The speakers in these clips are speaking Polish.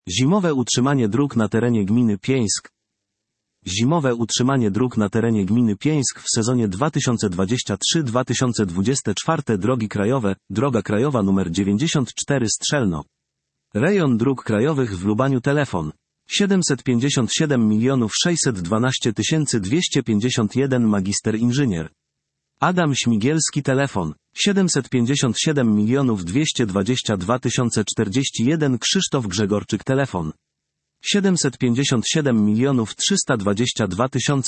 Zimowe utrzymanie dróg na terenie gminy Pieńsk. Zimowe utrzymanie dróg na terenie gminy Pieńsk w sezonie 2023-2024. Drogi krajowe, droga krajowa nr 94 Strzelno. Rejon dróg krajowych w Lubaniu. Telefon 757 612 251. Magister inżynier Adam Śmigielski. Telefon 757 222 041. Krzysztof Grzegorczyk. Telefon 757 322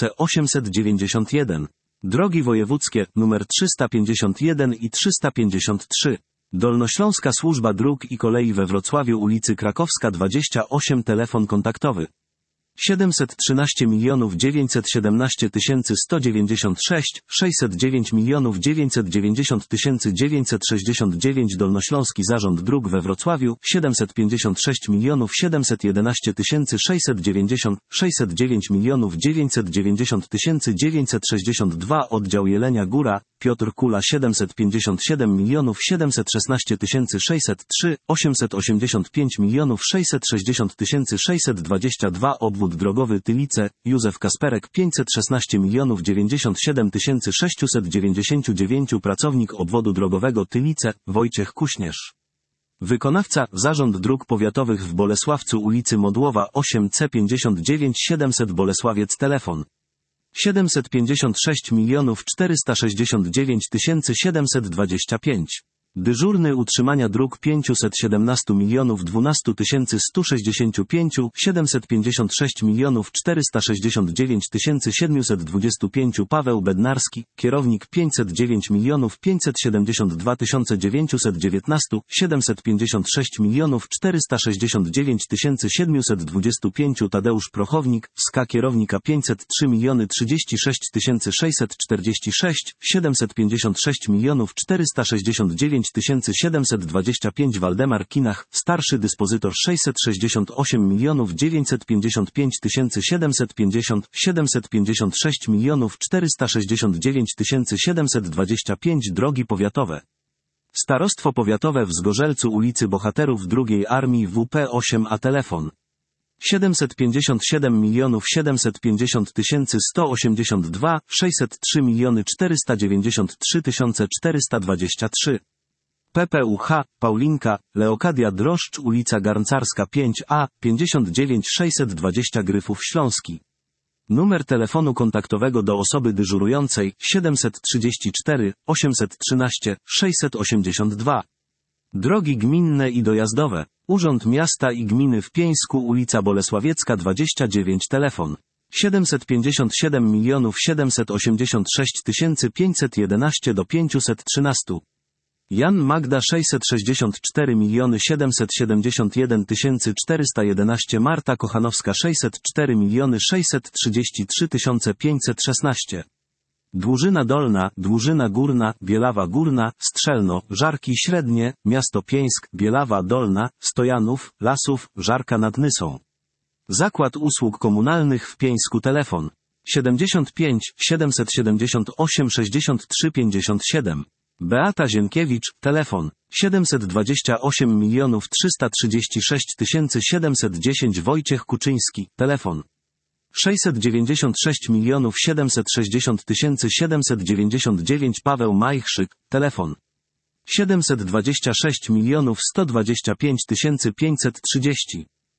891. Drogi wojewódzkie nr 351 i 353. Dolnośląska Służba Dróg i Kolei we Wrocławiu, ulicy Krakowska 28. Telefon kontaktowy 713 917 196 609 990 969. Dolnośląski Zarząd Dróg we Wrocławiu 756 711 690 609 990 962. Oddział Jelenia Góra Piotr Kula 757 716 603 885 660 622. Obwód drogowy Tylice Józef Kasperek 516 97 699. Pracownik obwodu drogowego Tylice Wojciech Kuśnierz. Wykonawca Zarząd Dróg Powiatowych w Bolesławcu, ulicy Modłowa 8C 59 700 Bolesławiec. Telefon 756 469 725. Dyżurny utrzymania dróg 517 12 165 756 469 725. Paweł Bednarski, kierownik 509 572 919 756 469 725. Tadeusz Prochownik, SK kierownika 503 36 646 756 469 725. Waldemar Kinach, starszy dyspozytor 668 955 750 756 469 725. Drogi powiatowe. Starostwo Powiatowe w Zgorzelcu, ulicy Bohaterów II Armii WP 8A. Telefon 757 750 182 603 493 423. PPUH Paulinka Leokadia Droszcz, ulica Garncarska 5A 59 620 Gryfów Śląski. Numer telefonu kontaktowego do osoby dyżurującej 734 813 682. Drogi gminne i dojazdowe. Urząd Miasta i Gminy w Pieńsku, ulica Bolesławiecka 29. Telefon 757 786 511 do 513. Jan Magda 664 771 411. Marta Kochanowska 604 633 516. Dłużyna Dolna, Dłużyna Górna, Bielawa Górna, Strzelno, Żarki Średnie, Miasto Pieńsk, Bielawa Dolna, Stojanów, Lasów, Żarka nad Nysą. Zakład Usług Komunalnych w Pieńsku. Telefon 75 778 63 57. Beata Zienkiewicz, telefon 728 336 710. Wojciech Kuczyński, telefon 696 760 799. Paweł Majchrzyk, telefon 726 125 530.